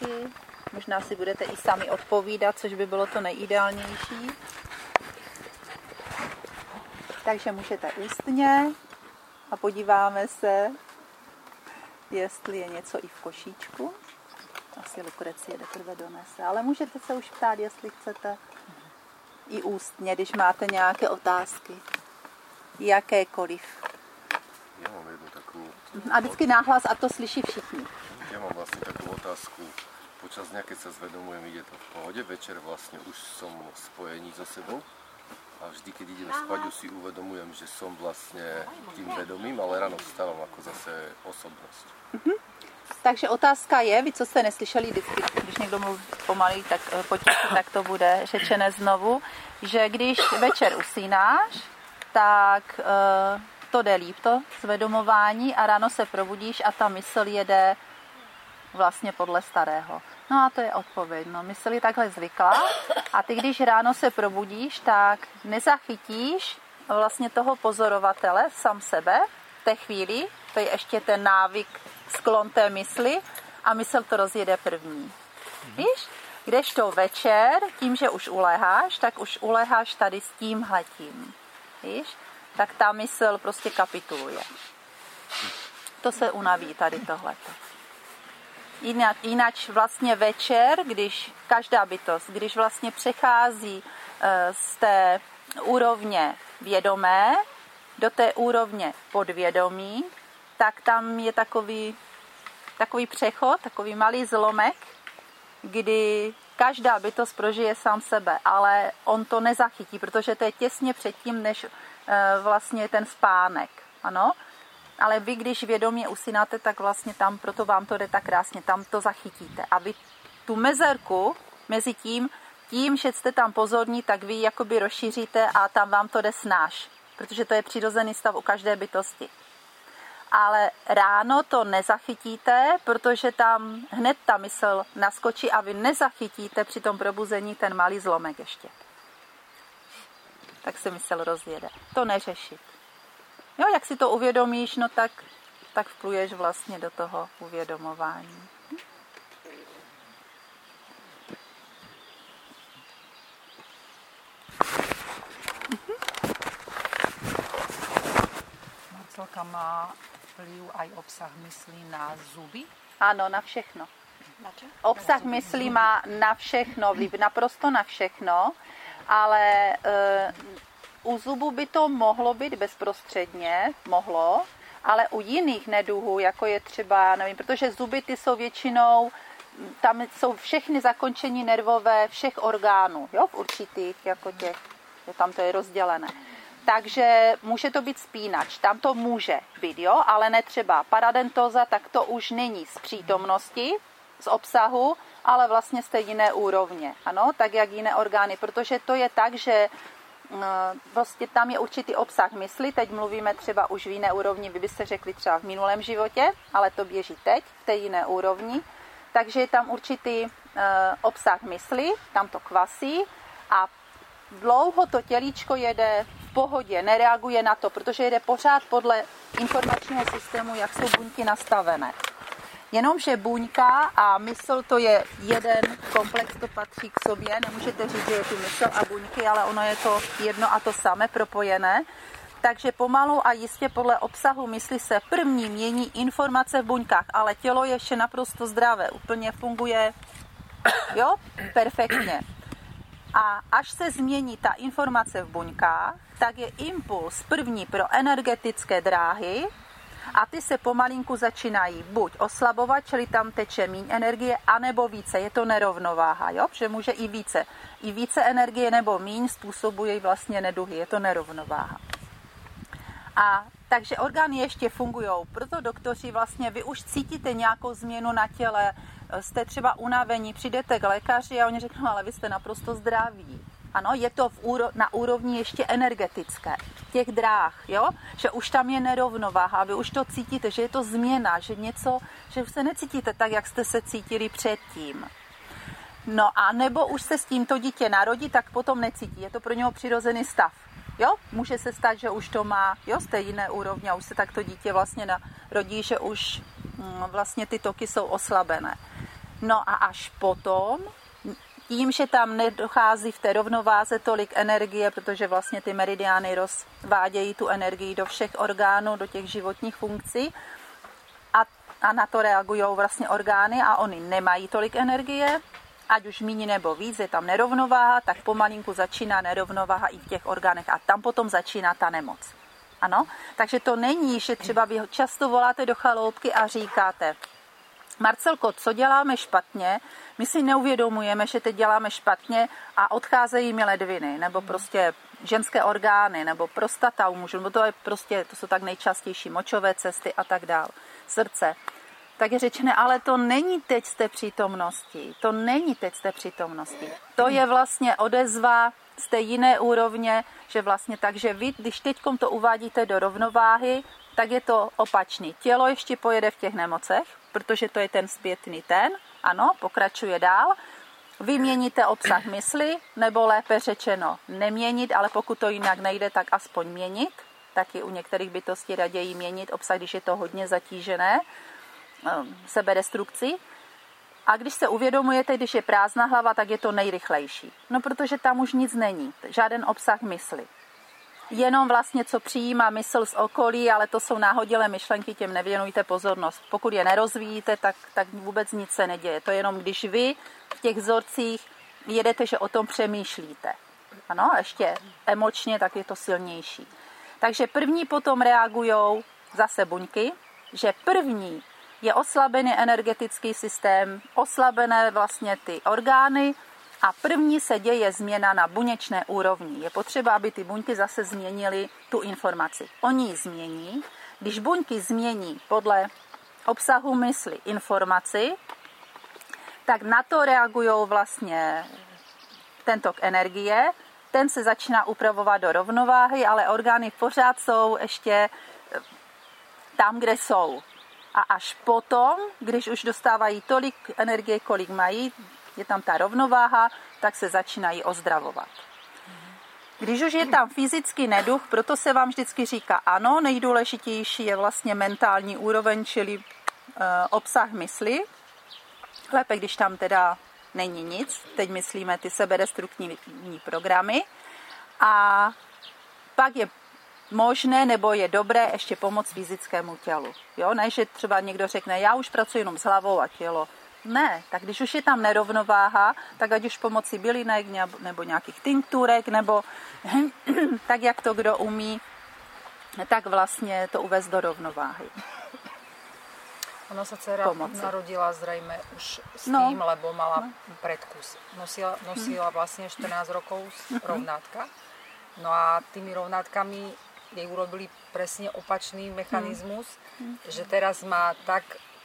Možná si budete i sami odpovídat, což by bylo to nejideálnější. Takže můžete ústně a podíváme se, jestli je něco i v košíčku. Asi Lukrecie teprve donese, ale můžete se už ptát, jestli chcete i ústně, když máte nějaké otázky. Jakékoliv. Já mám jednu takovou... A vždycky náhlas a to slyší všichni. Ja mám vlastne takú otázku. Počas dňa, keď sa zvedomujem, ide to v pohode. Večer vlastne už som v spojení so sebou. A vždy, keď idem spať, už si uvedomujem, že som vlastne tým vedomým, ale ráno vstávam ako zase osobnosť. Takže otázka je, vy co jste neslyšeli vždycky, když někdo mluví pomalý, tak potichu, tak to bude řečené znovu, že když večer usínáš, tak to jde líp, to zvedomování a ráno se probudíš a ta mysl jede vlastně podle starého. No a to je odpověď. No, mysl je takhle zvyklá a ty, když ráno se probudíš, tak nezachytíš vlastně toho pozorovatele, sám sebe, v té chvíli, to je ještě ten návyk, sklon té mysli a mysl to rozjede první. Víš? Kdežto večer, tím, že už uléháš, tak už uléháš tady s tímhletím. Víš? Tak ta mysl prostě kapituluje. To se unaví tady tohleto. Jinak vlastně večer, když každá bytost, když vlastně přechází z té úrovně vědomé do té úrovně podvědomí, tak tam je takový přechod, takový malý zlomek, kdy každá bytost prožije sám sebe, ale on to nezachytí, protože to je těsně předtím, než vlastně ten spánek. Ano? Ale vy, když vědomě usínáte, tak vlastně tam, proto vám to jde tak krásně, tam to zachytíte. A vy tu mezerku mezi tím, že jste tam pozorní, tak vy jakoby rozšíříte a tam vám to jde snáš, protože to je přirozený stav u každé bytosti. Ale ráno to nezachytíte, protože tam hned ta mysl naskočí a vy nezachytíte při tom probuzení ten malý zlomek ještě. Tak se mysl rozjede. To neřešit. Jo, jak si to uvědomíš, no tak vpluješ vlastně do toho uvědomování. Marcelka, má vliv aj obsah myslí na zuby? Ano, na všechno. Obsah myslí má na všechno vliv, naprosto na všechno, ale u zubu by to mohlo být bezprostředně, ale u jiných neduhů, jako je třeba, nevím, protože zuby ty jsou většinou, tam jsou všechny zakončení nervové všech orgánů, jo, v určitých, jako těch, tam to je rozdělené. Takže může to být spínač, tam to může být, jo, ale ne třeba paradentóza, tak to už není z přítomnosti, z obsahu, ale vlastně z té jiné úrovně, ano, tak jak jiné orgány, protože to je tak, že vlastně tam je určitý obsah mysli, teď mluvíme třeba už v jiné úrovni, vy byste řekli třeba v minulém životě, ale to běží teď, v té jiné úrovni, takže je tam určitý obsah mysli, tam to kvasí a dlouho to tělíčko jede v pohodě, nereaguje na to, protože jede pořád podle informačního systému, jak jsou buňky nastavené. Jenomže buňka a mysl to je jeden komplex, to patří k sobě, nemůžete říct, že je tu mysl a buňky, ale ono je to jedno a to samé propojené. Takže pomalu a jistě podle obsahu mysli se první mění informace v buňkách, ale tělo je ještě naprosto zdravé, úplně funguje, jo, perfektně. A až se změní ta informace v buňkách, tak je impuls první pro energetické dráhy a ty se pomalinku začínají buď oslabovat, čili tam teče míň energie, anebo více. Je to nerovnováha, jo? Protože může i více. I více energie nebo míň způsobuje vlastně neduhy. Je to nerovnováha. A takže orgány ještě fungují. Proto doktoři vlastně, vy už cítíte nějakou změnu na těle, jste třeba unavení, přijdete k lékaři a oni řeknou, ale vy jste naprosto zdraví. Ano, je to na úrovni ještě energetické, těch dráh, jo? Že už tam je nerovnováha, vy už to cítíte, že je to změna, že něco, že už se necítíte tak, jak jste se cítili předtím. No a nebo už se s tímto dítě narodí, tak potom necítí, je to pro něho přirozený stav. Jo? Může se stát, že už to má, jo, z té jiné úrovně a už se takto dítě vlastně narodí, že už vlastně ty toky jsou oslabené. No a až potom, tím, že tam nedochází v té rovnováze tolik energie, protože vlastně ty meridiány rozvádějí tu energii do všech orgánů, do těch životních funkcí a na to reagují vlastně orgány a oni nemají tolik energie, ať už míň nebo víc, je tam nerovnováha, tak pomalinku začíná nerovnováha i v těch orgánech a tam potom začíná ta nemoc. Ano, takže to není, že třeba vy často voláte do chaloupky a říkáte: Marcelko, co děláme špatně? My si neuvědomujeme, že teď děláme špatně a odcházejí mi ledviny, nebo prostě ženské orgány, nebo prostata u mužů, nebo to jsou tak nejčastější močové cesty a tak dál, srdce. Tak je řečené, ale to není teď z té přítomnosti. To není teď z té přítomnosti. To je vlastně odezva z té jiné úrovně, že vlastně takže vy, když teďkom to uvádíte do rovnováhy, tak je to opačný. Tělo ještě pojede v těch nemocech, protože to je ten zpětný ten, ano, pokračuje dál. Vy měníte obsah mysli, nebo lépe řečeno neměnit, ale pokud to jinak nejde, tak aspoň měnit. Taky u některých bytostí raději měnit obsah, když je to hodně zatížené sebedestrukcí. A když se uvědomujete, když je prázdná hlava, tak je to nejrychlejší. No, protože tam už nic není, žádný obsah mysli. Jenom vlastně, co přijímá mysl z okolí, ale to jsou náhodilé myšlenky, těm nevěnujte pozornost. Pokud je nerozvíjíte, tak vůbec nic se neděje. To je jenom, když vy v těch vzorcích jedete, že o tom přemýšlíte. Ano, ještě emočně, tak je to silnější. Takže první potom reagujou zase buňky, že první je oslabený energetický systém, oslabené vlastně ty orgány a první se děje změna na buněčné úrovni. Je potřeba, aby ty buňky zase změnily tu informaci. Oni ji změní. Když buňky změní podle obsahu mysli informaci, tak na to reagují vlastně ten tok energie, ten se začíná upravovat do rovnováhy, ale orgány pořád jsou ještě tam, kde jsou. A až potom, když už dostávají tolik energie, kolik mají, je tam ta rovnováha, tak se začínají ozdravovat. Když už je tam fyzický neduch, proto se vám vždycky říká ano, nejdůležitější je vlastně mentální úroveň, čili obsah mysli. Lépe, když tam teda není nic, teď myslíme ty sebedestruktivní programy. A pak je možné nebo je dobré ještě pomoct fyzickému tělu. Jo? Ne, že třeba někdo řekne, já už pracuji jenom s hlavou a tělo. Ne, tak když už je tam nerovnováha, tak ať už pomocí bylinek nebo nějakých tinkturek, nebo tak, jak to kdo umí, tak vlastně to uvést do rovnováhy. Ono sa dcera narodila zrejme už s tým, lebo mala predkus. Nosila vlastne 14 rokov rovnátka. No a tými rovnátkami jej urobili presne opačný mechanizmus, že teraz má tak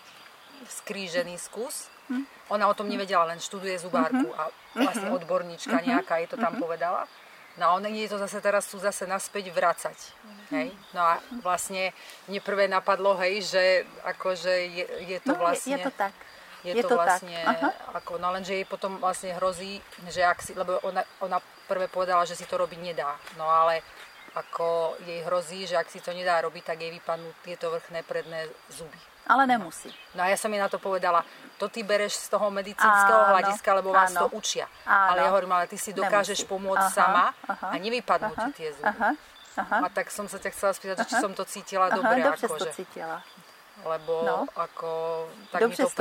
skrížený skus. Ona o tom nevedela, len študuje zubárku a vlastne odborníčka nejaká jej to tam povedala. No a ona jej to zase teraz sú zase naspäť vracať. Hej? No a vlastne mne prvé napadlo, hej, že akože je to vlastne... Je to tak. Je to vlastne, ako, no lenže jej potom vlastne hrozí, že ak si, lebo ona prvé povedala, že si to robiť nedá. No ale ako jej hrozí, že ak si to nedá robiť, tak jej vypadnú tieto vrchné predné zuby. Ale nemusí. No a ja som jej na to povedala, to ty bereš z toho medicínskeho hľadiska, lebo vás to učia. Ale ja hovorím, ale ty si dokážeš pomôcť sama a nevypadnú ti tie zuby. A tak som sa ťa chcela spýtať, či som to cítila dobre. Dobře to cítila. Lebo ako, tak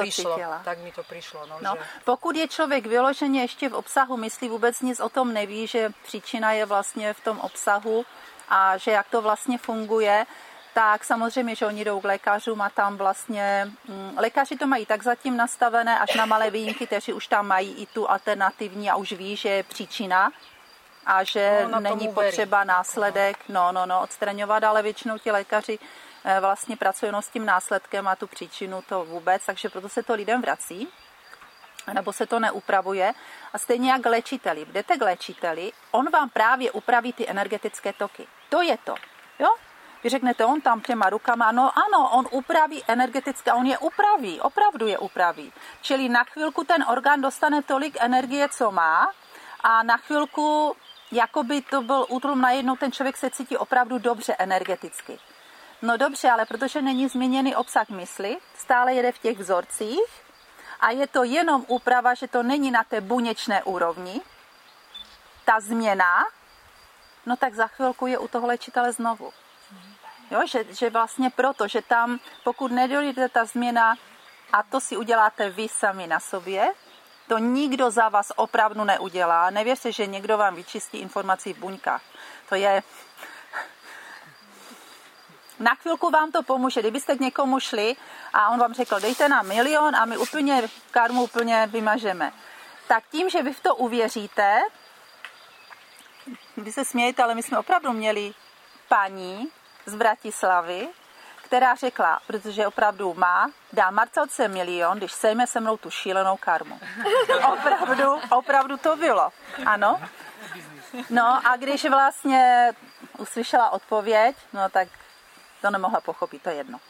mi to prišlo. No, že... Pokud je člověk vyloženě ještě v obsahu myslí, vůbec nic o tom neví, že příčina je vlastně v tom obsahu a že jak to vlastně funguje, tak samozřejmě, že oni jdou k lékařům a tam vlastně lékaři to mají tak zatím nastavené, až na malé výjimky, kteří už tam mají i tu alternativní a už ví, že je příčina a že není potřeba následek odstraňovat, ale většinou ti lékaři vlastně pracují s tím následkem a tu příčinu to vůbec, takže proto se to lidem vrací, nebo se to neupravuje. A stejně jak léčiteli. Jdete k léčiteli, on vám právě upraví ty energetické toky. To je to. Jo? Vy řeknete, on tam těma rukama, no ano, on upraví energetické, on je upraví, opravdu je upraví. Čili na chvilku ten orgán dostane tolik energie, co má, a na chvilku, jakoby to byl útlum, najednou ten člověk se cítí opravdu dobře energeticky. No dobře, ale protože není změněný obsah mysli, stále jede v těch vzorcích a je to jenom úprava, že to není na té buněčné úrovni, ta změna, no tak za chvilku je u toho léčitele znovu. Jo, že vlastně proto, že tam, pokud nedojde ta změna, a to si uděláte vy sami na sobě, to nikdo za vás opravdu neudělá. Nevěřte, že někdo vám vyčistí informací v buňkách. To je... Na chvilku vám to pomůže. Kdybyste k někomu šli a on vám řekl, dejte nám 1 000 000 a my karmu úplně vymažeme. Tak tím, že vy v to uvěříte, vy se smějete, ale my jsme opravdu měli paní z Bratislavy, která řekla, protože opravdu dá Marcelce 1 000 000, když sejme se mnou tu šílenou karmu. Opravdu to bylo. Ano. No a když vlastně uslyšela odpověď, no tak to nemohla pochopit, to je jedno.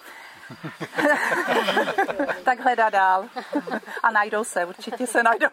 Tak hledá dál. A najdou se, určitě se najdou.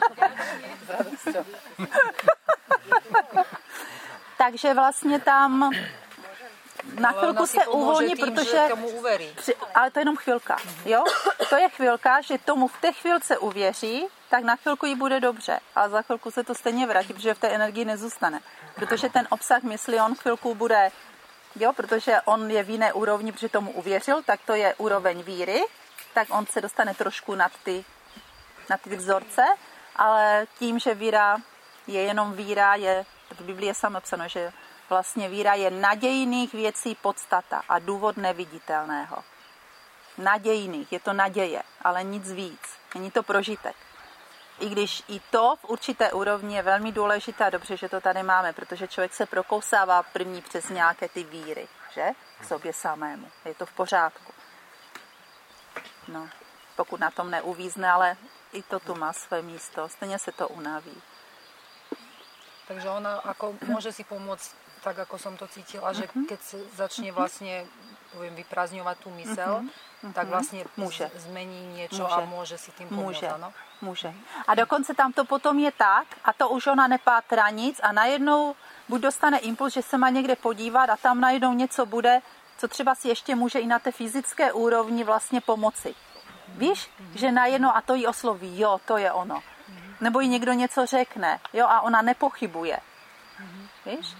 Takže vlastně tam na chvilku se uvolní, protože... Ale to je jenom chvilka, jo? To je chvilka, že tomu v té chvilce uvěří, tak na chvilku jí bude dobře. Ale za chvilku se to stejně vrátí, protože v té energii nezůstane. Protože ten obsah mysli, on chvilku bude... Jo, protože on je v jiné úrovni, protože tomu uvěřil, tak to je úroveň víry, tak on se dostane trošku nad ty vzorce, ale tím, že víra je jenom víra, v Biblii je samo napsáno, že vlastně víra je nadějných věcí podstata a důvod neviditelného. Nadějných, je to naděje, ale nic víc, není to prožitek. I když i to v určité úrovni je velmi důležité a dobře, že to tady máme, protože člověk se prokousává první přes nějaké ty víry, že? K sobě samému. Je to v pořádku. No, pokud na tom neuvízne, ale i to tu má své místo. Stejně se to unaví. Takže ona ako môže si pomôcť, tak ako som to cítila, že keď začne vlastne vyprázdňovať tú mysel, tak vlastně zmení něco a může si tím pomoct, ano? Může. A dokonce tam to potom je tak, a to už ona nepátrá nic a najednou buď dostane impuls, že se má někde podívat a tam najednou něco bude, co třeba si ještě může i na té fyzické úrovni vlastně pomoci. Víš, že najednou a to jí osloví, jo, to je ono. Nebo jí někdo něco řekne, jo, a ona nepochybuje. Víš?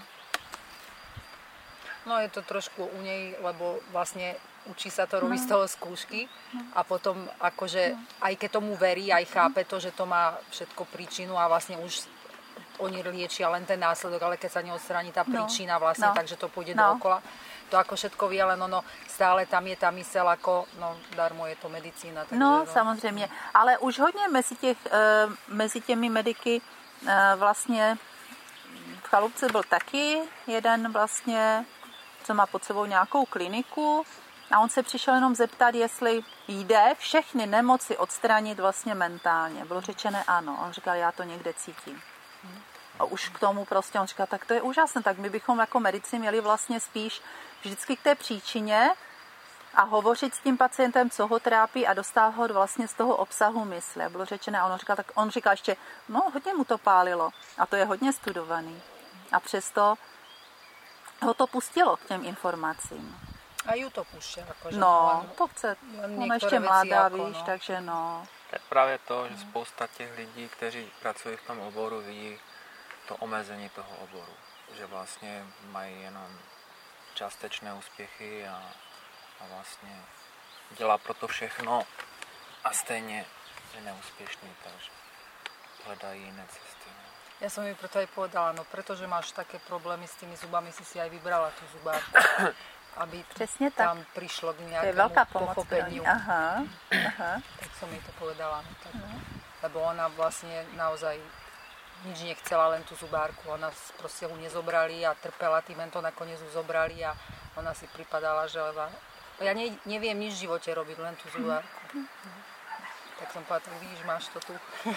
No je to trošku u nej, lebo vlastne učí sa to, robí z toho skúšky a potom akože aj keď tomu verí, aj chápe to, že to má všetko príčinu a vlastne už oni liečia len ten následok, ale keď sa neodstraní tá príčina vlastne, takže to pôjde dookola. To ako všetko vie, ale no stále tam je tá mysel ako, no darmo je to medicína. Takže, no samozřejmě, ale už hodně mezi těmi mediky vlastně v Chalupce byl taky jeden vlastně, co má pod sebou nějakou kliniku a on se přišel jenom zeptat, jestli jde všechny nemoci odstranit vlastně mentálně. Bylo řečené ano. On říkal, já to někde cítím. A už k tomu prostě on říkal, tak to je úžasné, tak my bychom jako medici měli vlastně spíš vždycky k té příčině a hovořit s tím pacientem, co ho trápí a dostat ho vlastně z toho obsahu mysli. A bylo řečené a on říkal ještě, no hodně mu to pálilo a to je hodně studovaný. A přesto ho to pustilo k těm informacím. A ju to púšťa. Akože no, to chce. Ona ještě mladá, jako, víš, takže no. To je právě to, že spousta těch lidí, kteří pracují v tom oboru, vidí to omezení toho oboru. Že vlastně mají jenom částečné úspěchy a vlastně dělá pro to všechno a stejně je neúspěšný, takže hledají jiné cesty. Ja som mi preto aj povedala, no pretože máš také problémy s tými zubami, si aj vybrala tú zubárku, aby tam prišlo k nejakému pochopeniu. Aha. Tak som jej to povedala. No, tak, lebo ona vlastne naozaj nič nechcela, len tú zubárku. Ona proste ho nezobrali a trpela tým, len to nakoniec ju zobrali a ona si pripadala, že ja neviem nič v živote robiť, len tú zubárku. Tak som povedala, tak vidíš, máš to tu.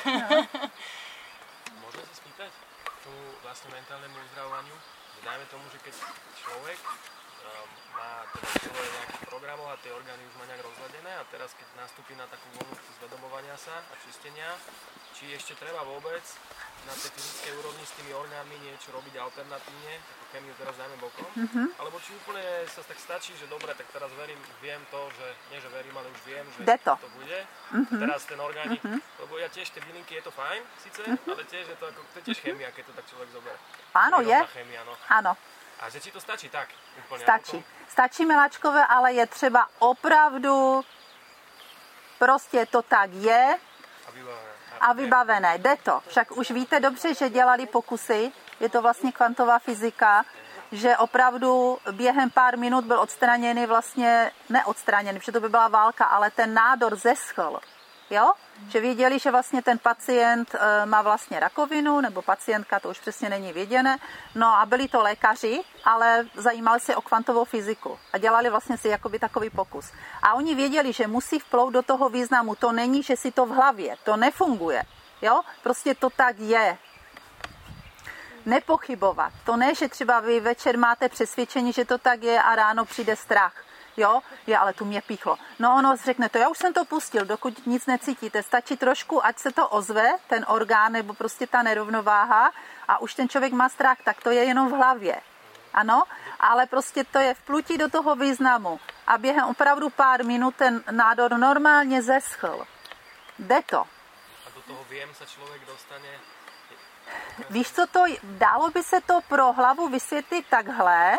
Môžem sa spýtať k tomu vlastne mentálnemu uzdravovaniu? Dajme tomu, že keď človek má teda svoje nejaké programov a tie orgány už má nejak rozhľadené a teraz keď nastúpi na takú vlnu zvedomovania sa a čistenia, či ešte treba vôbec na tej fyzickej úrovni s tými orgánmi niečo robiť alternatívne, ako chemiu teraz dáme bokom, alebo či úplne sa tak stačí, že dobre, tak teraz viem to, že nie že verím, ale už viem, že to bude. Teraz ten orgánik, lebo ja tiež tie bylinky je to fajn, síce, ale tiež je to ako, to je tiež chemia, keď to tak človek zoberie. Áno, je. Chemia, no. Áno. A že či to stačí tak úplne? Stačí. Stačí, miláčkové, ale je třeba opravdu, prostě to tak je a vybavené. Jde to. Však už víte dobře, že dělali pokusy, je to vlastně kvantová fyzika, že opravdu během pár minut byl odstraněný vlastně, neodstraněný, protože to by byla válka, ale ten nádor zeschl. Jo? Že věděli, že vlastně ten pacient má vlastně rakovinu, nebo pacientka, to už přesně není věděné. No a byli to lékaři, ale zajímali se o kvantovou fyziku a dělali vlastně si jakoby takový pokus. A oni věděli, že musí vplout do toho významu. To není, že si to v hlavě, to nefunguje. Jo? Prostě to tak je. Nepochybovat. To ne, že třeba vy večer máte přesvědčení, že to tak je a ráno přijde strach. Jo, ale tu mě píchlo. No ono řekne to, já už jsem to pustil, dokud nic necítíte, stačí trošku, ať se to ozve, ten orgán nebo prostě ta nerovnováha a už ten člověk má strach, tak to je jenom v hlavě. Ano, ale prostě to je vplutí do toho významu a během opravdu pár minut ten nádor normálně zeschl. Jde to. A do toho vím se člověk dostane. Víš, co to, dalo by se to pro hlavu vysvětlit takhle,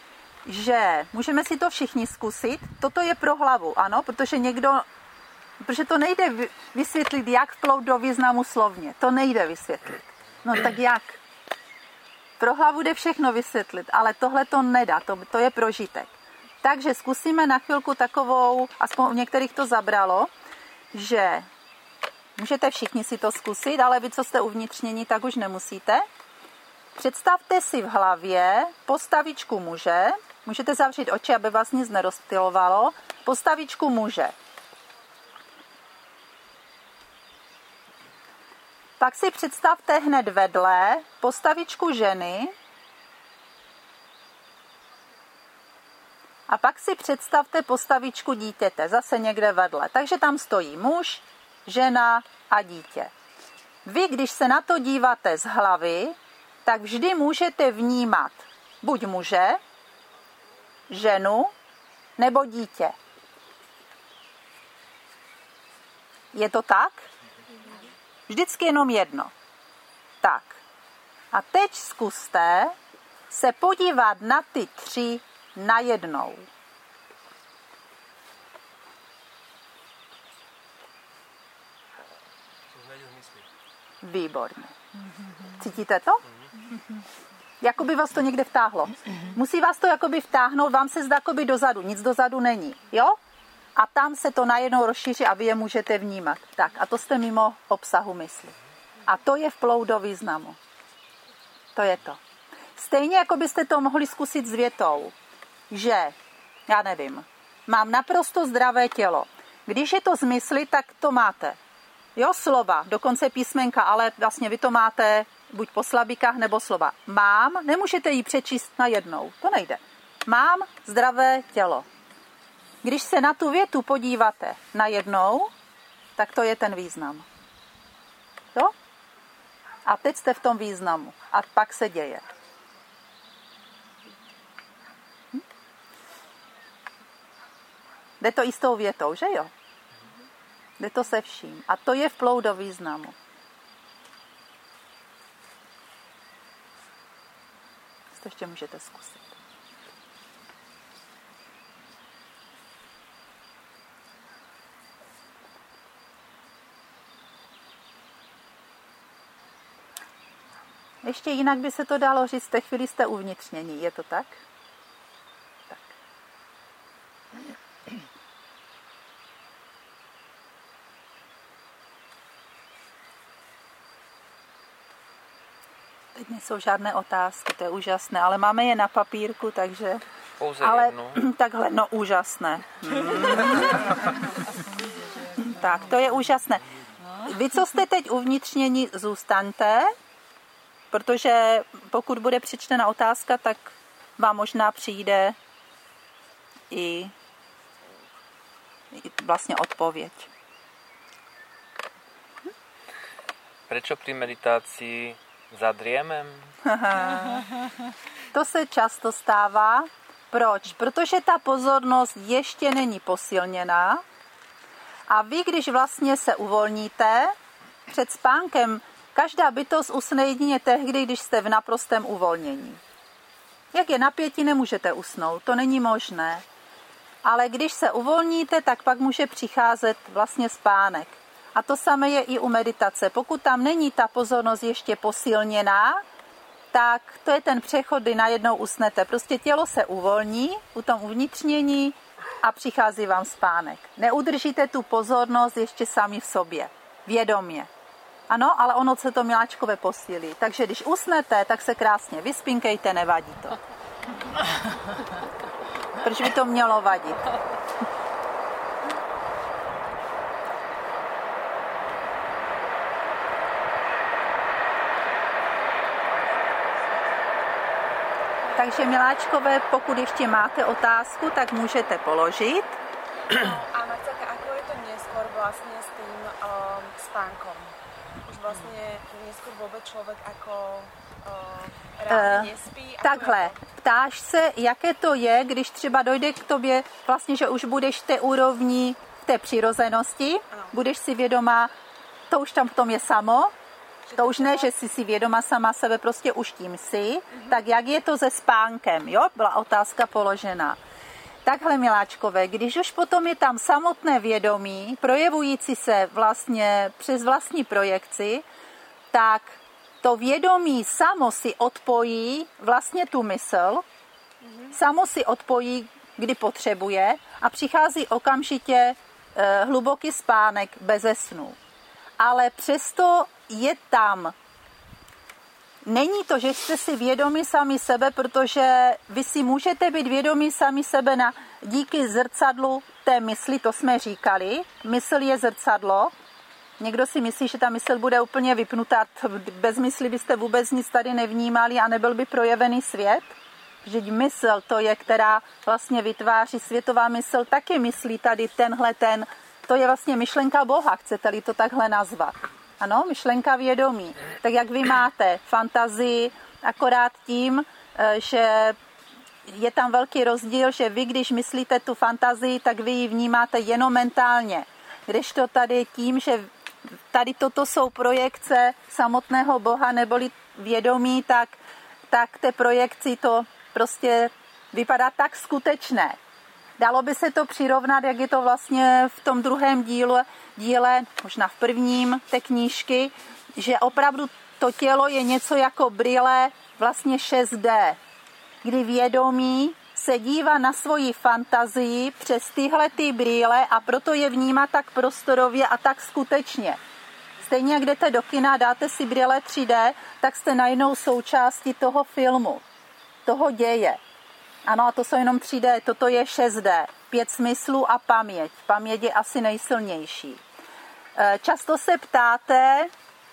že můžeme si to všichni zkusit. Toto je pro hlavu, ano, protože to nejde vysvětlit, jak vplout do významu slovně. To nejde vysvětlit. No tak jak? Pro hlavu jde všechno vysvětlit, ale tohle to nedá, to je prožitek. Takže zkusíme na chvilku takovou, aspoň u některých to zabralo, že můžete všichni si to zkusit, ale vy, co jste uvnitřnění, tak už nemusíte. Představte si v hlavě postavičku muže, můžete zavřít oči, aby vás nic nerozptylovalo, postavičku muže. Pak si představte hned vedle postavičku ženy a pak si představte postavičku dítěte, zase někde vedle. Takže tam stojí muž, žena a dítě. Vy, když se na to díváte z hlavy, tak vždy můžete vnímat buď muže, ženu nebo dítě. Je to tak? Vždycky jenom jedno. Tak. A teď zkuste se podívat na ty tři najednou. Výborně. Cítíte to? Jakoby vás to někde vtáhlo. Musí vás to jakoby vtáhnout, vám se zdá jakoby dozadu, nic dozadu není. Jo? A tam se to najednou rozšíří a vy je můžete vnímat. Tak, a to jste mimo obsahu mysli. A to je vplout do významu. To je to. Stejně jako byste to mohli zkusit s větou, že, já nevím, mám naprosto zdravé tělo. Když je to z mysli, tak to máte. Jo, slova, dokonce písmenka, ale vlastně vy to máte buď po slabikách nebo slova. Mám, nemůžete ji přečíst najednou, to nejde. Mám zdravé tělo. Když se na tu větu podíváte najednou, tak to je ten význam. Jo? A teď jste v tom významu. A pak se děje. Jde to i s tou větou, že jo? Jde to se vším. A to je vplout do významu. To ještě můžete zkusit. Ještě jinak by se to dalo říct, v té chvíli jste uvnitřnění. Je to tak? Tak. Teď nejsou žádné otázky, to je úžasné, ale máme je na papírku, takže... Pouze ale jednu. Takhle, no úžasné. Tak, to je úžasné. Vy, co jste teď uvnitřnění, zůstaňte, protože pokud bude přečtena otázka, tak vám možná přijde i vlastně odpověď. Prečo pri meditácii zadriemem? To se často stává. Proč? Protože ta pozornost ještě není posilněná a vy, když vlastně se uvolníte před spánkem, každá bytost usne jedině tehdy, když jste v naprostém uvolnění. Jak je napětí, nemůžete usnout, to není možné. Ale když se uvolníte, tak pak může přicházet vlastně spánek. A to samé je i u meditace. Pokud tam není ta pozornost ještě posilněná, tak to je ten přechod, kdy najednou usnete. Prostě tělo se uvolní u tom uvnitřnění a přichází vám spánek. Neudržíte tu pozornost ještě sami v sobě, vědomě. Ano, ale ono se to miláčkové posílí. Takže když usnete, tak se krásně vyspinkejte, nevadí to. Proč by to mělo vadit? Takže miláčkové, pokud ještě máte otázku, tak můžete položit. A Marcelka, ako je to neskôr vlastne s tým spánkom? Už vlastne neskôr vôbec človek ako reálně nespí? Takhle, ptáš se, jaké to je, když třeba dojde k tobě, vlastně, že už budeš v té úrovni, v té přirozenosti, budeš si vědomá, to už tam v tom je samo, to už ne, že jsi si vědoma sama sebe, prostě už tím si. Tak jak je to se spánkem, jo? Byla otázka položena. Takhle, miláčkové, když už potom je tam samotné vědomí, projevující se vlastně přes vlastní projekci, tak to vědomí samo si odpojí vlastně tu mysl, samo si odpojí, kdy potřebuje a přichází okamžitě hluboký spánek beze snů. Ale přesto je tam. Není to, že jste si vědomí sami sebe, protože vy si můžete být vědomí sami sebe díky zrcadlu té mysli, to jsme říkali. Mysl je zrcadlo. Někdo si myslí, že ta mysl bude úplně vypnutá. Bez mysli byste vůbec nic tady nevnímali a nebyl by projevený svět. Vždyť mysl to je, která vlastně vytváří světová mysl, taky myslí tady to je vlastně myšlenka Boha, chcete-li to takhle nazvat. Ano, myšlenka vědomí. Tak jak vy máte fantazii, akorát tím, že je tam velký rozdíl, že vy, když myslíte tu fantazii, tak vy ji vnímáte jenom mentálně. Kdežto tady tím, že tady toto jsou projekce samotného Boha neboli vědomí, tak té projekci to prostě vypadá tak skutečné. Dalo by se to přirovnat, jak je to vlastně v tom druhém díle, možná v prvním té knížky, že opravdu to tělo je něco jako brýle vlastně 6D, kdy vědomí se dívá na svoji fantazii přes tyhle ty brýle a proto je vnímá tak prostorově a tak skutečně. Stejně jak jdete do kina, dáte si brýle 3D, tak jste najednou součástí toho filmu, toho děje. Ano, a to jsou jenom 3D, toto je 6D, 5 smyslů a paměť. Paměť je asi nejsilnější. Často se ptáte,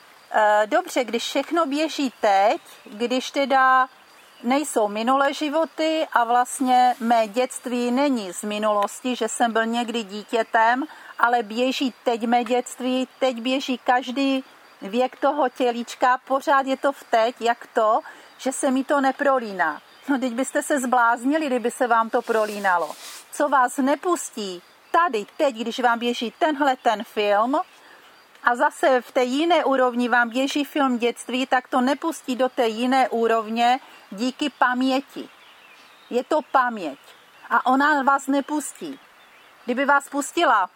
dobře, když všechno běží teď, když teda nejsou minulé životy a vlastně mé dětství není z minulosti, že jsem byl někdy dítětem, ale běží teď mé dětství, teď běží každý věk toho tělíčka, pořád je to v teď, jak to, že se mi to neprolíná. No, teď byste se zbláznili, kdyby se vám to prolínalo. Co vás nepustí tady, teď, když vám běží ten film a zase v té jiné úrovni vám běží film dětství, tak to nepustí do té jiné úrovně díky paměti. Je to paměť. A ona vás nepustí. Kdyby vás pustila,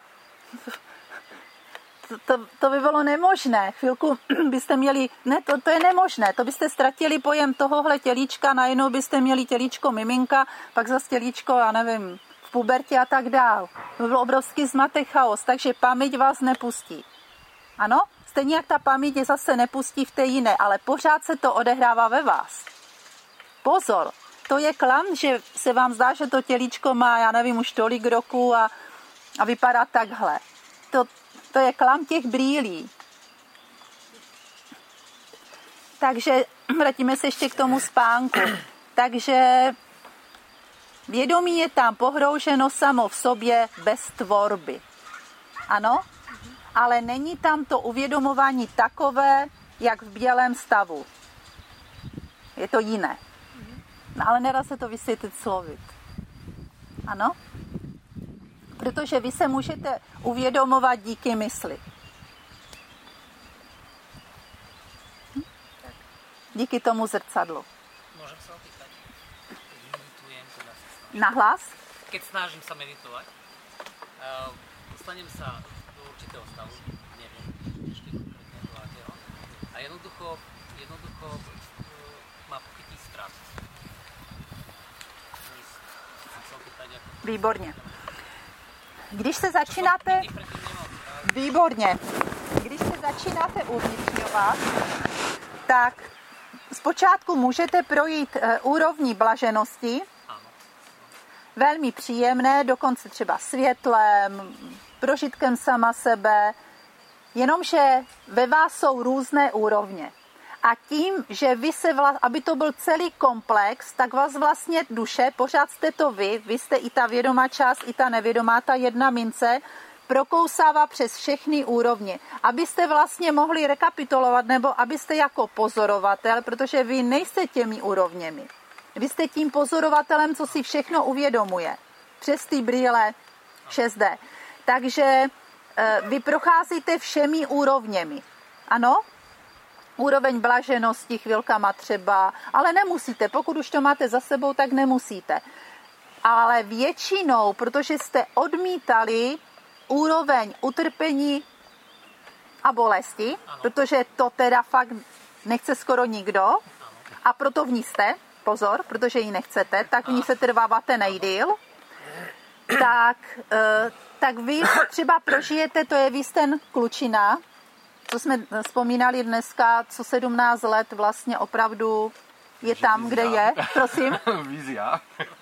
to by bylo nemožné. Chvilku byste měli, ne, to je nemožné, to byste ztratili pojem tohohle tělíčka, najednou byste měli tělíčko miminka, pak zase tělíčko, já nevím, v pubertě a tak dál. To byl obrovský zmatek, chaos, takže paměť vás nepustí. Ano? Stejně jak ta paměť je zase nepustí v té jiné, ale pořád se to odehrává ve vás. Pozor, to je klam, že se vám zdá, že to tělíčko má, já nevím, už tolik roků a vypadá takhle. To je klam těch brýlí. Takže vrátíme se ještě k tomu spánku. Takže Vědomí je tam pohrouženo samo v sobě bez tvorby. Ano? Ale není tam to uvědomování takové, jak v bělém stavu. Je to jiné. No, ale nedá se to vysvětlit slovy. Ano? Protože vy se můžete uvědomovat díky mysli. Díky tomu zrcadlu. Môžem sa opýtať? Meditujem, teda sa snažím. Nahlas? Keď snažím sa meditovať, dostanem sa do určitého stavu, neviem ešte konkrétne do akého, a jednoducho ma pochytí strach. Chcem sa opýtať, ako... Výborně. Když se začínáte... Výborně. Když se začínáte uvnitřňovat, tak zpočátku můžete projít úrovní blaženosti, velmi příjemné, dokonce třeba světlem, prožitkem sama sebe, jenomže ve vás jsou různé úrovně. A tím, že vy se aby to byl celý komplex, tak vás vlastně duše, pořád jste to vy jste i ta vědomá část, i ta nevědomá, ta jedna mince, prokousává přes všechny úrovně. Abyste vlastně mohli rekapitulovat, nebo abyste jako pozorovatel, protože vy nejste těmi úrovněmi. Vy jste tím pozorovatelem, co si všechno uvědomuje. Přes ty brýle 6D. Takže vy procházíte všemi úrovněmi. Ano? Úroveň blaženosti chvilkama třeba, ale nemusíte. Pokud už to máte za sebou, tak nemusíte. Ale většinou, protože jste odmítali úroveň utrpení a bolesti, ano. Protože to teda fakt nechce skoro nikdo a proto v ní jste, pozor, protože ji nechcete, tak v ní se trváváte nejdýl, tak vy třeba prožijete, to je víc ten klučina, co jsme vzpomínali dneska, co 17 let vlastně opravdu je tam, kde je. Prosím? Vízia.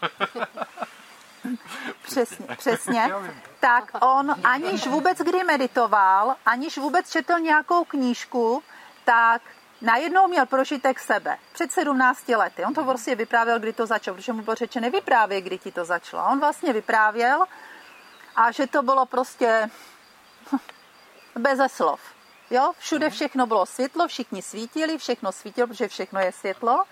Přesně. Tak on, aniž vůbec kdy meditoval, aniž vůbec četl nějakou knížku, tak najednou měl prožitek sebe. Před 17 lety. On to vlastně vyprávěl, kdy to začalo, protože mu bylo řečeno, nevyprávěj, kdy ti to začalo. On vlastně vyprávěl a že to bylo prostě beze slov. Jo? Všude všechno bylo světlo, všichni svítili, všechno svítilo, protože všechno je světlo.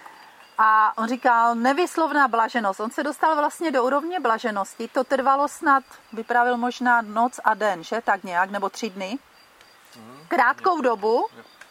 A on říkal, nevyslovná blaženost. On se dostal vlastně do úrovně blaženosti. To trvalo snad, vyprávěl možná noc a den, že? Tak nějak, nebo 3 dny. Krátkou dobu.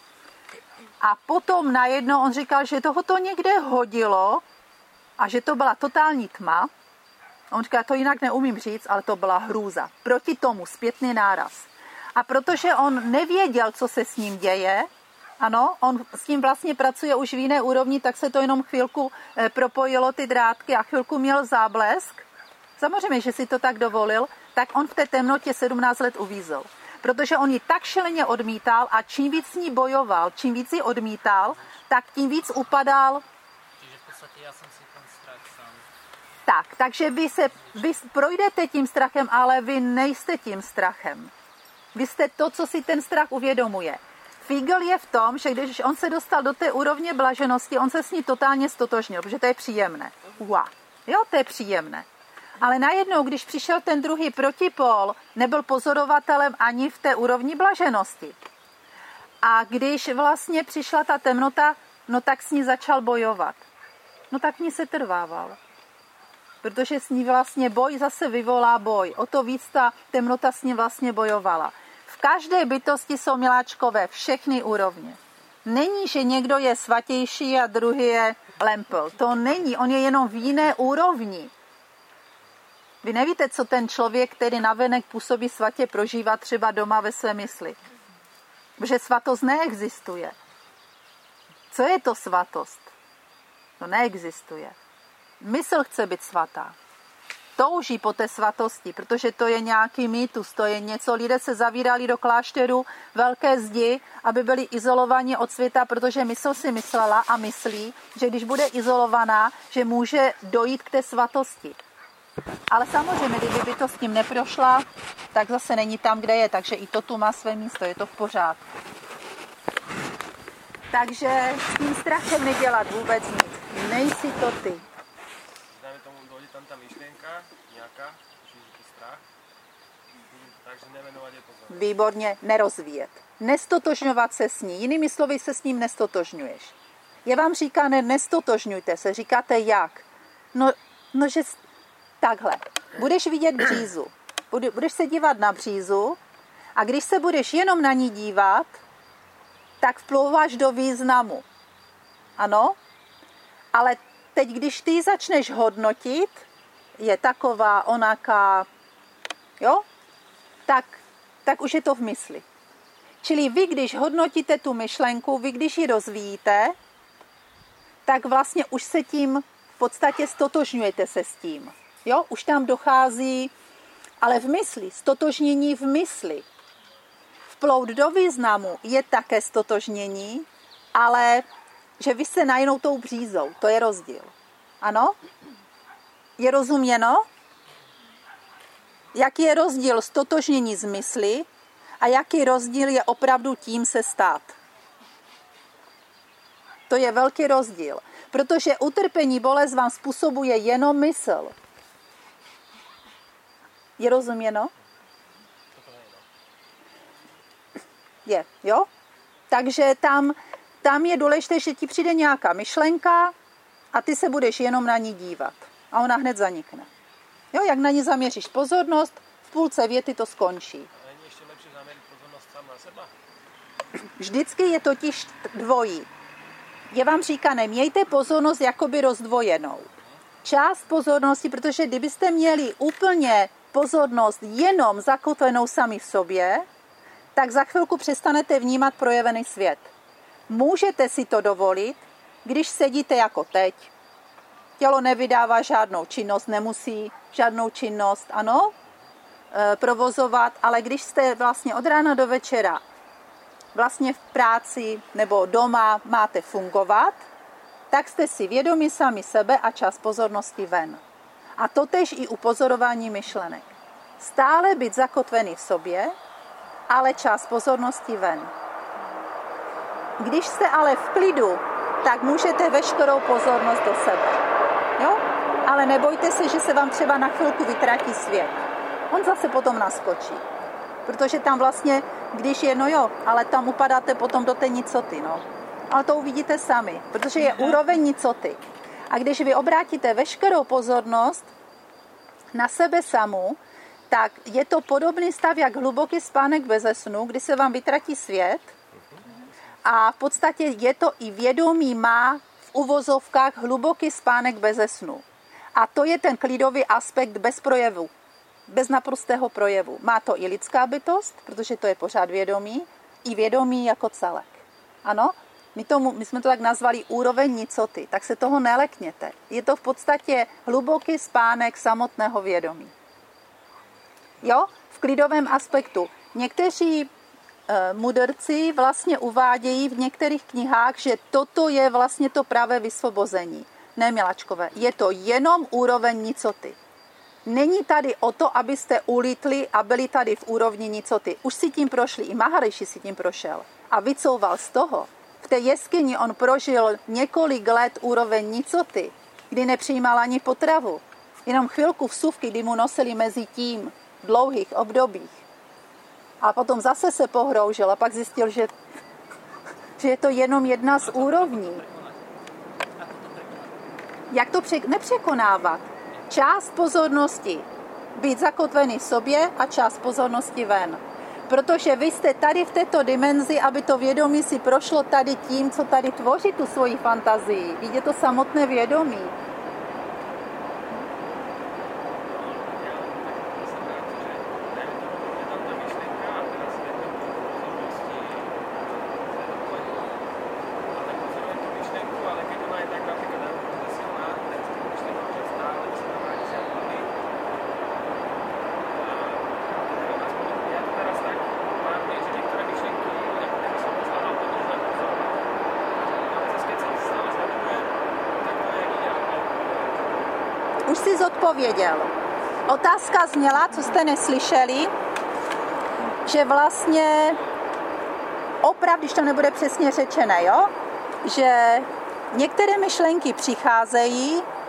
A potom najednou on říkal, že toho to někde hodilo a že to byla totální tma. On říkal, to jinak neumím říct, ale to byla hrůza. Proti tomu zpětný náraz. A protože on nevěděl, co se s ním děje, ano, on s tím vlastně pracuje už v jiné úrovni, tak se to jenom chvilku propojilo ty drátky a chvilku měl záblesk. Samozřejmě, že si to tak dovolil, tak on v té temnotě 17 let uvízl. Protože on ji tak šíleně odmítal a čím víc s ní bojoval, čím víc ji odmítal, tak tím víc upadal. Čiže v podstatě já jsem si ten strach sám. Tak, takže vy projdete tím strachem, ale vy nejste tím strachem. Vy jste to, co si ten strach uvědomuje. Fígl je v tom, že když on se dostal do té úrovně blaženosti, on se s ní totálně stotožnil, protože to je příjemné. Wow. Jo, to je příjemné. Ale najednou, když přišel ten druhý protipol, nebyl pozorovatelem ani v té úrovni blaženosti. A když vlastně přišla ta temnota, no tak s ní začal bojovat. No tak v ní se trvával. Protože s ní vlastně boj zase vyvolá boj. O to víc ta temnota s ní vlastně bojovala. V každé bytosti jsou miláčkové všechny úrovně. Není, že někdo je svatější a druhý je lempl. To není, on je jenom v jiné úrovni. Vy nevíte, co ten člověk, který navenek působí svatě, prožívá třeba doma ve své mysli. Protože svatost neexistuje. Co je to svatost? To neexistuje. Mysl chce být svatá. Touží po té svatosti, protože to je nějaký mýtus, to je něco, lidé se zavírali do klášteru velké zdi, aby byli izolovaní od světa, protože mysl si myslela a myslí, že když bude izolovaná, že může dojít k té svatosti. Ale samozřejmě, kdyby by to s tím neprošla, tak zase není tam, kde je, takže i to tu má své místo, je to v pořádku. Takže s tím strachem nedělat vůbec nic. Nejsi to ty. Dajme tomu, dojde tam nějaká, určitý strach, takže nevěnovat je pozornost. Výborně, nerozvíjet. Nestotožňovat se s ní. Jinými slovy se s ním nestotožňuješ. Je vám říkáno, nestotožňujte se. Říkáte jak? No že takhle. Budeš vidět břízu. Budeš se dívat na břízu a když se budeš jenom na ní dívat, tak vplouváš do významu. Ano? Ale teď, když ty začneš hodnotit, je taková, onaká, jo? Tak už je to v mysli. Čili vy, když hodnotíte tu myšlenku, vy, když ji rozvíjíte, tak vlastně už se tím v podstatě stotožňujete se s tím. Jo? Už tam dochází, ale v mysli, stotožnění v mysli. Vplout do významu je také stotožnění, ale že vy jste najednou tou břízou, to je rozdíl. Ano? Je rozuměno? Jaký je rozdíl stotožnění z mysli a jaký rozdíl je opravdu tím se stát? To je velký rozdíl, protože utrpení, bolest vám způsobuje jenom mysl. Je rozuměno? Je, jo? Takže tam je důležité, že ti přijde nějaká myšlenka a ty se budeš jenom na ní dívat. A ona hned zanikne. Jo, jak na ní zaměříš pozornost, v půlce věty to skončí. A není ještě lepší zaměřit pozornost sám na sebe? Vždycky je totiž dvojí. Je vám říkané, mějte pozornost jakoby rozdvojenou. Část pozornosti, protože kdybyste měli úplně pozornost jenom zakotvenou sami v sobě, tak za chvilku přestanete vnímat projevený svět. Můžete si to dovolit, když sedíte jako teď. Tělo nevydává žádnou činnost, nemusí žádnou činnost, ano, provozovat, ale když jste vlastně od rána do večera vlastně v práci nebo doma máte fungovat, tak jste si vědomi sami sebe a čas pozornosti ven. A totéž i u pozorování myšlenek. Stále být zakotvený v sobě, ale čas pozornosti ven. Když jste ale v klidu, tak můžete veškerou pozornost do sebe. Jo? Ale nebojte se, že se vám třeba na chvilku vytratí svět. On zase potom naskočí. Protože tam vlastně, když je, no jo, ale tam upadáte potom do té nicoty, no. Ale to uvidíte sami, protože je úroveň nicoty. A když vy obrátíte veškerou pozornost na sebe samu, tak je to podobný stav, jak hluboký spánek beze snu, kdy se vám vytratí svět a v podstatě je to i vědomí má v uvozovkách hluboký spánek beze snu. A to je ten klidový aspekt bez projevu, bez naprostého projevu. Má to i lidská bytost, protože to je pořád vědomí, i vědomí jako celek. Ano? My jsme to tak nazvali úroveň nicoty, tak se toho nelekněte. Je to v podstatě hluboký spánek samotného vědomí. Jo? V klidovém aspektu. Někteří mudrci vlastně uvádějí v některých knihách, že toto je vlastně to pravé vysvobození. Ne, miláčkové, je to jenom úroveň nicoty. Není tady o to, abyste ulítli a byli tady v úrovni nicoty. Už si tím prošli, i Mahariši si tím prošel. A vycouval z toho. V té jeskyni on prožil několik let úroveň nicoty, kdy nepřijímal ani potravu. Jenom chvilku vsuvky, kdy mu nosili mezi tím v dlouhých obdobích. A potom zase se pohroužil a pak zjistil, že je to jenom jedna z úrovní. Jak to nepřekonávat? Část pozornosti být zakotvený v sobě a část pozornosti ven. Protože vy jste tady v této dimenzi, aby to vědomí si prošlo tady tím, co tady tvoří tu svoji fantazii. Vidíte to samotné vědomí. Už jsi zodpověděl. Otázka zněla, co jste neslyšeli, že vlastně opravdu, když to nebude přesně řečené, jo? Že některé myšlenky přicházejí,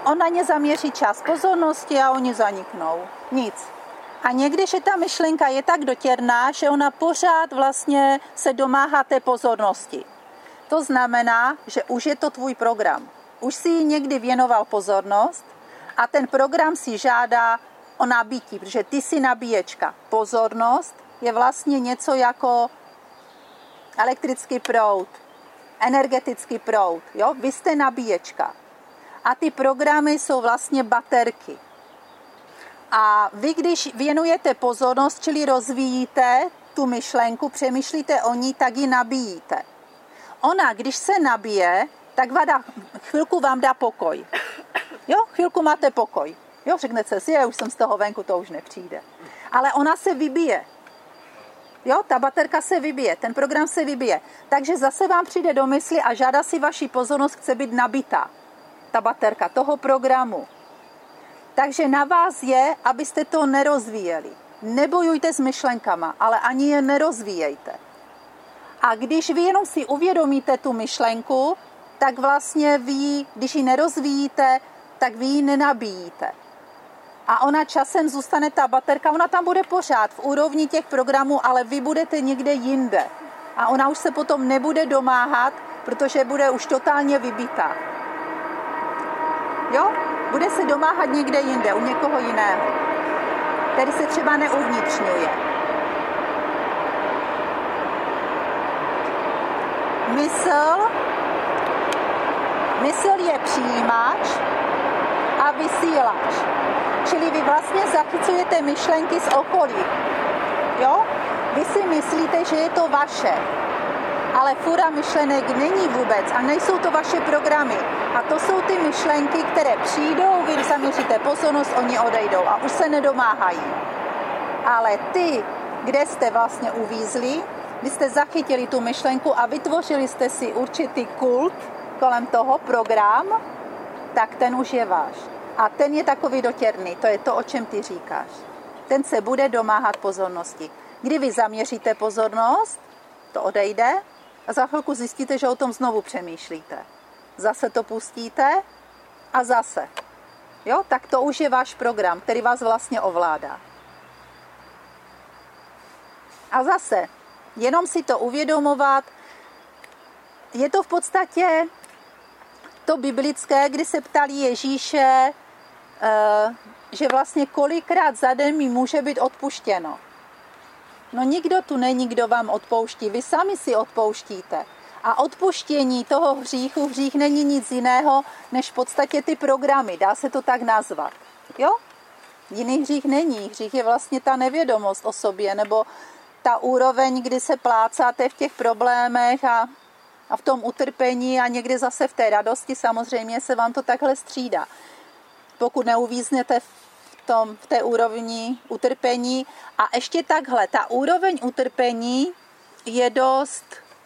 On na ně zaměří čas pozornosti a oni zaniknou. Nic. A někdy, že ta myšlenka je tak dotěrná, že ona pořád vlastně se domáhá té pozornosti. To znamená, že už je to tvůj program. Už si jí někdy věnoval pozornost a ten program si žádá o nabití, protože ty jsi nabíječka. Pozornost je vlastně něco jako elektrický proud, energetický proud. Jo? Vy jste nabíječka. A ty programy jsou vlastně baterky. A vy, když věnujete pozornost, čili rozvíjíte tu myšlenku, přemýšlíte o ní, tak ji nabíjíte. Ona, když se nabije, tak chvilku vám dá pokoj. Jo, chvilku máte pokoj. Jo, řeknete si, už jsem z toho venku, to už nepřijde. Ale ona se vybije. Jo, ta baterka se vybije, ten program se vybije. Takže zase vám přijde do mysli a žádá si vaši pozornost, chce být nabitá. Ta baterka toho programu. Takže na vás je, abyste to nerozvíjeli. Nebojujte s myšlenkama, ale ani je nerozvíjejte. A když vy jenom si uvědomíte tu myšlenku, tak vlastně vy, když ji nerozvíjíte, tak vy ji nenabíjíte. A ona časem zůstane, ta baterka, ona tam bude pořád v úrovni těch programů, ale vy budete někde jinde. A ona už se potom nebude domáhat, protože bude už totálně vybitá. Jo? Bude se domáhat někde jinde, u někoho jiného, který se třeba neuvnitřňuje. Mysl je přijímač a vysílač. Čili vy vlastně zachycujete myšlenky z okolí. Jo? Vy si myslíte, že je to vaše. Ale fura myšlenek není vůbec a nejsou to vaše programy. A to jsou ty myšlenky, které přijdou, vy zaměříte pozornost, oni odejdou a už se nedomáhají. Ale ty, kde jste vlastně uvízli, vy jste zachytili tu myšlenku a vytvořili jste si určitý kult kolem toho, program, tak ten už je váš. A ten je takový dotěrný, to je to, o čem ty říkáš. Ten se bude domáhat pozornosti. Kdy vy zaměříte pozornost, to odejde a za chvilku zjistíte, že o tom znovu přemýšlíte. Zase to pustíte a zase. Jo, tak to už je váš program, který vás vlastně ovládá. A zase, jenom si to uvědomovat, je to v podstatě to biblické, kdy se ptali Ježíše, že vlastně kolikrát za den mi může být odpuštěno. No nikdo tu není, kdo vám odpouští, vy sami si odpouštíte. A odpuštění toho hříchu, hřích není nic jiného, než v podstatě ty programy, dá se to tak nazvat. Jo? Jiný hřích není, hřích je vlastně ta nevědomost o sobě, nebo ta úroveň, kdy se plácáte v těch problémech a v tom utrpení a někdy zase v té radosti, samozřejmě se vám to takhle střídá. Pokud neuvíznete v té úrovni utrpení. A ještě takhle, ta úroveň utrpení je dost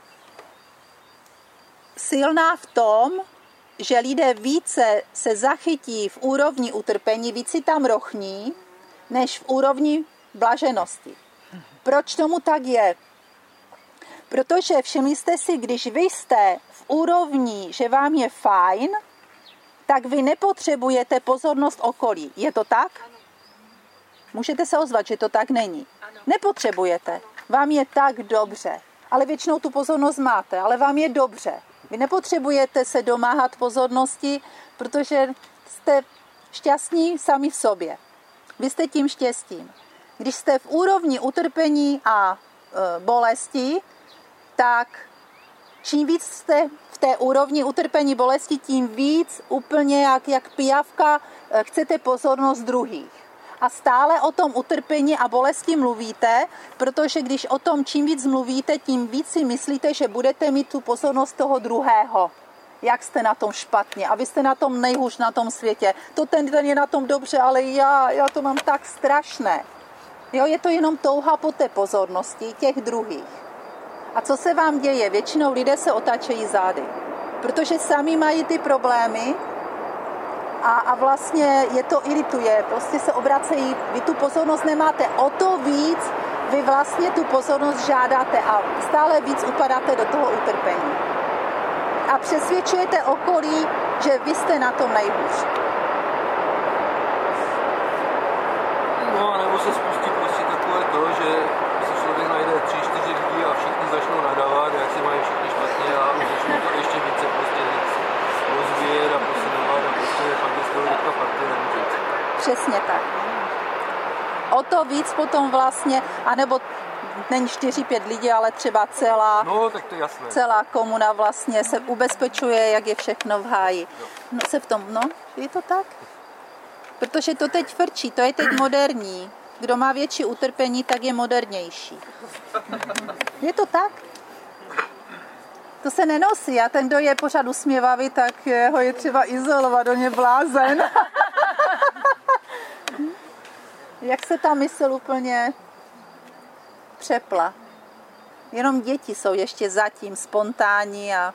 silná v tom, že lidé více se zachytí v úrovni utrpení, víc si tam rochní, než v úrovni blaženosti. Proč tomu tak je? Protože všimli jste si, když vy jste v úrovni, že vám je fajn, tak vy nepotřebujete pozornost okolí. Je to tak? Ano. Můžete se ozvat, že to tak není. Ano. Nepotřebujete. Vám je tak dobře. Ale většinou tu pozornost máte, ale vám je dobře. Vy nepotřebujete se domáhat pozornosti, protože jste šťastní sami v sobě. Vy jste tím štěstím. Když jste v úrovni utrpení a bolesti, tak čím víc jste v té úrovni utrpení bolesti, tím víc úplně jak pijavka chcete pozornost druhých. A stále o tom utrpení a bolesti mluvíte, protože když o tom čím víc mluvíte, tím víc si myslíte, že budete mít tu pozornost toho druhého. Jak jste na tom špatně a vy jste na tom nejhůř na tom světě. To ten je na tom dobře, ale já to mám tak strašné. Jo, je to jenom touha po té pozornosti těch druhých. A co se vám děje? Většinou lidé se otáčejí zády, protože sami mají ty problémy a vlastně je to irituje, prostě se obracejí, vy tu pozornost nemáte, o to víc vy vlastně tu pozornost žádáte a stále víc upadáte do toho utrpení. A přesvědčujete okolí, že vy jste na tom nejhůř. No, nebo se spustí prostě takové to, že si člověk najde 3-4 lidi a všichni začnou nadávat, jak se mají všichni špatně a začnou to ještě více prostě rozvíjet a posunovat a prostě pak je z toho teďka partie nemůže. Přesně tak. O to víc potom vlastně, anebo není 4-5 lidí, ale třeba celá komuna vlastně se ubezpečuje, jak je všechno v háji. No se v tom, no, je to tak? Protože to teď frčí, to je teď moderní. Kdo má větší utrpení, tak je modernější. Je to tak? To se nenosí a ten, kdo je pořád usměvavý, tak ho je třeba izolovat, on je blázen. Jak se ta mysl úplně přepla. Jenom děti jsou ještě zatím spontánní a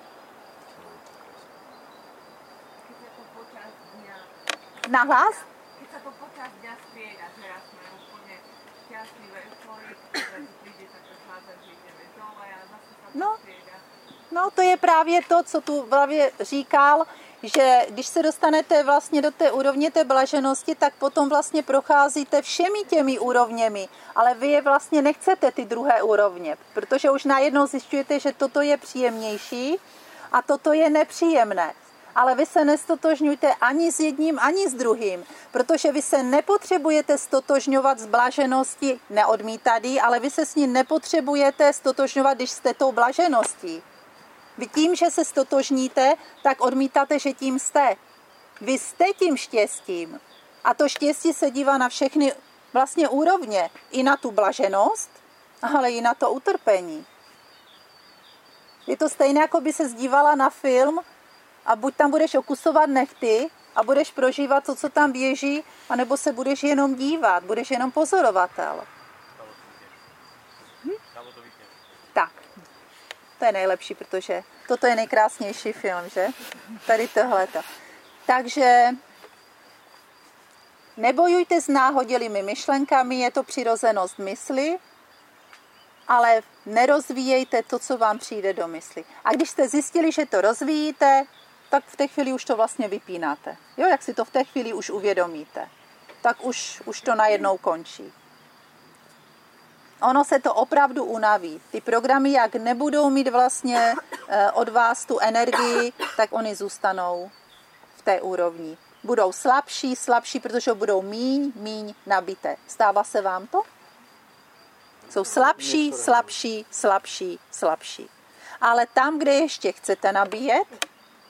nahlas? Keď sa to počas dňa strieda, že raz sme úplne šťastlivé, euforické, zrazu príde taká fáza, že ideme dole a zase sa to strieda. No to je právě to, co tu právě říkal, že když se dostanete vlastně do té úrovně té blaženosti, tak potom vlastně procházíte všemi těmi úrovněmi, ale vy je vlastně nechcete ty druhé úrovně, protože už najednou zjišťujete, že toto je příjemnější a toto je nepříjemné. Ale vy se nestotožňujte ani s jedním, ani s druhým, protože vy se nepotřebujete stotožňovat s blažeností, neodmítat, ale vy se s ní nepotřebujete stotožňovat, když jste tou blažeností. Vy tím, že se stotožníte, tak odmítáte, že tím jste. Vy jste tím štěstím. A to štěstí se dívá na všechny vlastně úrovně. I na tu blaženost, ale i na to utrpení. Je to stejné, jako by se zdívala na film a buď tam budeš okusovat nehty a budeš prožívat to, co tam běží, anebo se budeš jenom dívat, budeš jenom pozorovatel. Tak. To je nejlepší, protože toto je nejkrásnější film, že? Tady tohleto. Takže nebojujte s náhodilými myšlenkami, je to přirozenost mysli, ale nerozvíjejte to, co vám přijde do mysli. A když jste zjistili, že to rozvíjíte, tak v té chvíli už to vlastně vypínáte. Jo, jak si to v té chvíli už uvědomíte, tak už to najednou končí. Ono se to opravdu unaví. Ty programy, jak nebudou mít vlastně od vás tu energii, tak oni zůstanou v té úrovni. Budou slabší, protože budou míň nabité. Stává se vám to? Jsou slabší. Ale tam, kde ještě chcete nabíjet,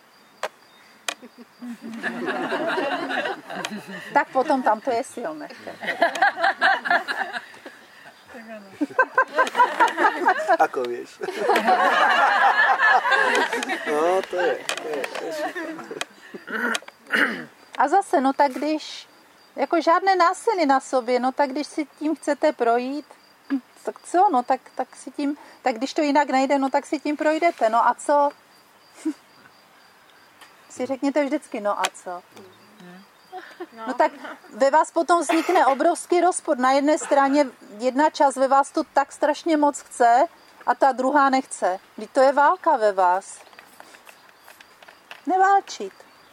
tak potom tam to je silné. Ako vieš. No, to je A zase, no tak když, jako žádné násilí na sobě, no tak když si tím chcete projít, tak co, no tak si tím, tak když to jinak nejde, no tak si tím projdete, no a co? Si řekněte vždycky, no a co? No tak ve vás potom vznikne obrovský rozpor. Na jedné straně jedna část ve vás to tak strašně moc chce a ta druhá nechce. Vždyť to je válka ve vás. Neválčit.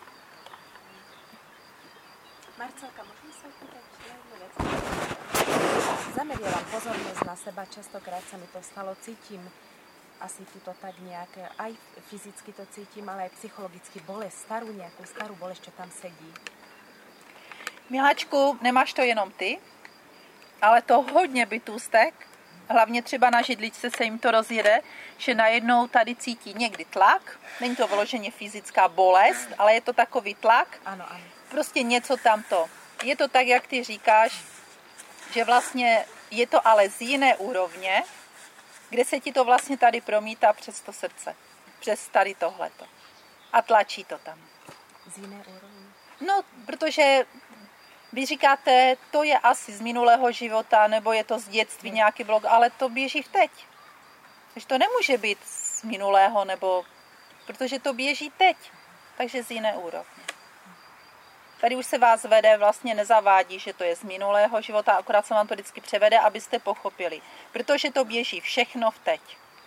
Marcelka, môžem sa opýtať na jednu vec? Zameriavam pozornosť na seba, častokrát sa mi to stalo, cítim asi tuto tak nejak, aj fyzicky to cítim, ale aj psychologicky bolesť, nejakú starú bolesť, čo tam sedí. Miláčku, nemáš to jenom ty, ale to hodně bytůstek, hlavně třeba na židličce se jim to rozjede, že najednou tady cítí někdy tlak, není to vyloženě fyzická bolest, ale je to takový tlak, ano. Prostě něco tamto. Je to tak, jak ty říkáš, že vlastně je to ale z jiné úrovně, kde se ti to vlastně tady promítá přes to srdce, přes tady tohleto. A tlačí to tam. Z jiné úrovně? No, protože vy říkáte, to je asi z minulého života, nebo je to z dětství nějaký blok, ale to běží v teď. Takže to nemůže být z minulého, nebo protože to běží teď. Takže z jiné úrovně. Tady už se vás vede, vlastně nezavádí, že to je z minulého života, akorát se vám to vždycky převede, abyste pochopili. Protože to běží všechno v teď.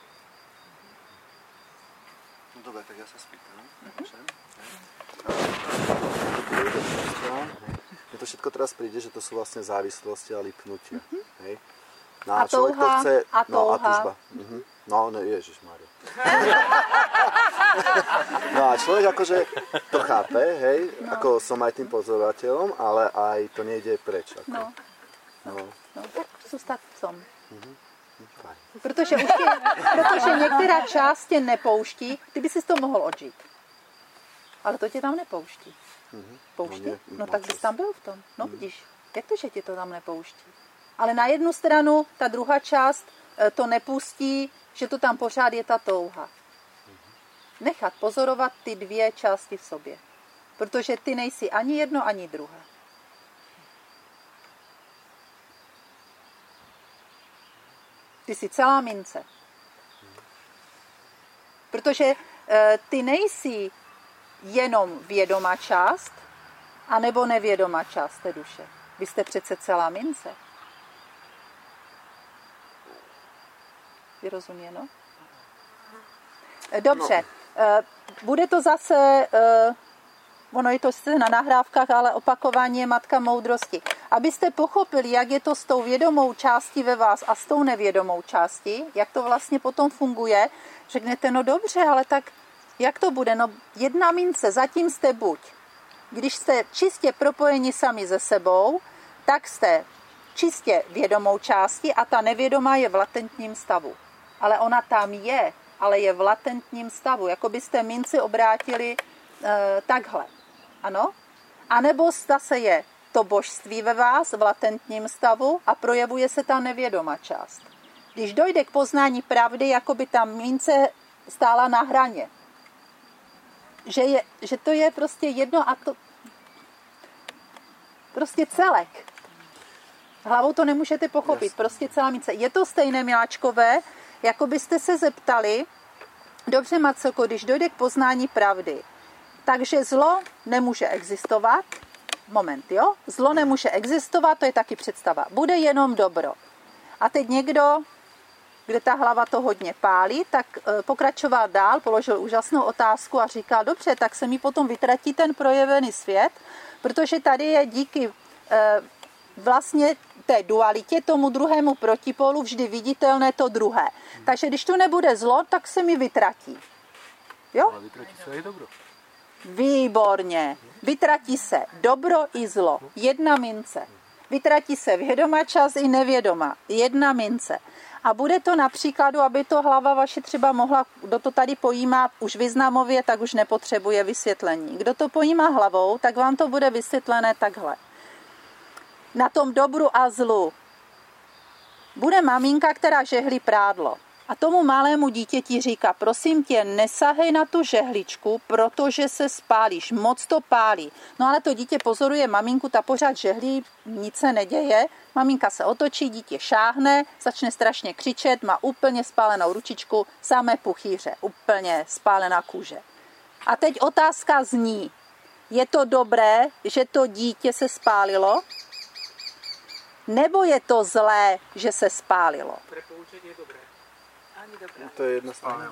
No dobre, tak ja sa spýtam. mne to všetko teraz príde, že to sú vlastne závislosti a lipnutia. Hej? No a človek touha, to chce, a touha. No a tužba. No, ježišmária. No a človek akože to chápe, hej, ako som aj tým pozorovateľom, ale aj to nejde preč. Ako. No, tak zůstat v tom. Protože některá část tě nepouští, ty by si to mohl odžít. Ale to tě tam nepouští. Pouští? No tak bys tam byl v tom. No vidíš, jak to, že tě to tam nepouští? Ale na jednu stranu ta druhá část to nepustí, že to tam pořád je ta touha. Nechat pozorovat ty dvě části v sobě. Protože ty nejsi ani jedno, ani druhé. Ty jsi celá mince. Protože ty nejsi jenom vědomá část, anebo nevědomá část té duše. Vy jste přece celá mince. Vyrozuměno? Dobře. Bude to zase, ono je to na nahrávkách, ale opakování je matka moudrosti. Abyste pochopili, jak je to s tou vědomou částí ve vás a s tou nevědomou částí, jak to vlastně potom funguje, řeknete, no dobře, ale tak jak to bude? No jedna mince, zatím jste buď. Když jste čistě propojeni sami se sebou, tak jste čistě vědomou částí a ta nevědomá je v latentním stavu. Ale ona tam je, ale je v latentním stavu. Jako byste minci obrátili takhle. Ano? A nebo zase je to božství ve vás v latentním stavu a projevuje se ta nevědomá část. Když dojde k poznání pravdy, jako by ta mince stála na hraně. Že to je prostě jedno a to prostě celek. Hlavou to nemůžete pochopit, prostě celá mince. Je to stejné, miláčkové, jako byste se zeptali, dobře, Marcelko, když dojde k poznání pravdy, takže zlo nemůže existovat. Moment, jo? Zlo nemůže existovat, to je taky představa. Bude jenom dobro. A teď někdo, kde ta hlava to hodně pálí, tak pokračoval dál, položil úžasnou otázku a říkal, dobře, tak se mi potom vytratí ten projevený svět, protože tady je díky vlastně té dualitě, tomu druhému protipolu vždy viditelné to druhé. Takže když tu nebude zlo, tak se mi vytratí. Jo? A vytratí se i dobro. Výborně. Vytratí se dobro i zlo. Jedna mince. Vytratí se vědomá část i nevědomá. Jedna mince. A bude to na příkladu, aby to hlava vaše třeba mohla, kdo to tady pojímá už významově, tak už nepotřebuje vysvětlení. Kdo to pojímá hlavou, tak vám to bude vysvětlené takhle. Na tom dobru a zlu bude maminka, která žehlí prádlo. A tomu malému dítěti říká, prosím tě, nesahej na tu žehličku, protože se spálíš, moc to pálí. No ale to dítě pozoruje maminku, ta pořád žehlí, nic se neděje. Maminka se otočí, dítě šáhne, začne strašně křičet, má úplně spálenou ručičku, samé puchýře, úplně spálená kůže. A teď otázka zní, je to dobré, že to dítě se spálilo? Nebo je to zlé, že se spálilo? Pre poučenie je dobré. To je jedna strana.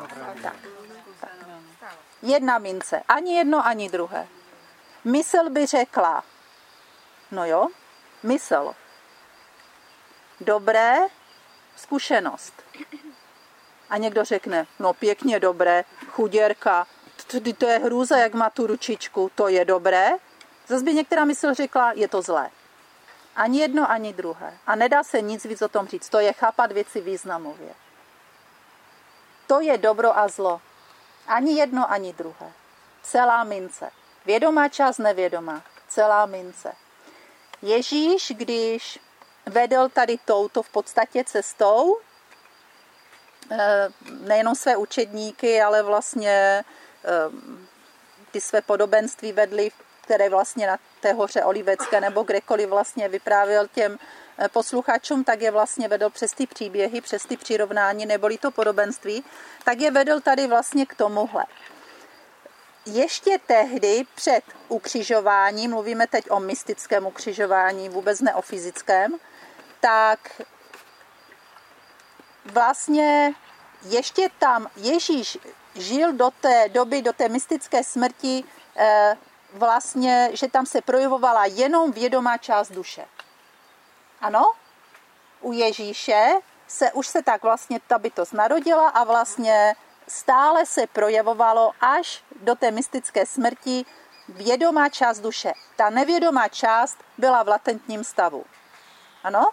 Jedna mince. Ani jedno, ani druhé. Mysl by řekla, no jo, mysl. Dobré, zkušenost. A někdo řekne, no pěkně dobré, chuděrka, to je hrůza, jak má tu ručičku, to je dobré. Zase by některá mysl řekla, je to zlé. Ani jedno, ani druhé. A nedá se nic víc o tom říct. To je chápat věci významově. To je dobro a zlo. Ani jedno, ani druhé. Celá mince. Vědomá část, nevědomá. Celá mince. Ježíš, když vedl tady touto v podstatě cestou, nejenom své učedníky, ale vlastně ty své podobenství vedli, které vlastně na té hoře Olivecké nebo kdekoliv vlastně vyprávěl těm posluchačům, tak je vlastně vedl přes ty příběhy, přes ty přirovnání, neboli to podobenství, tak je vedl tady vlastně k tomuhle. Ještě tehdy před ukřižováním, mluvíme teď o mystickém ukřižování, vůbec ne o fyzickém, tak vlastně ještě tam Ježíš žil do té doby, do té mystické smrti vlastně, že tam se projevovala jenom vědomá část duše. Ano? U Ježíše už se tak vlastně ta bytost narodila a vlastně stále se projevovalo až do té mystické smrti vědomá část duše. Ta nevědomá část byla v latentním stavu. Ano?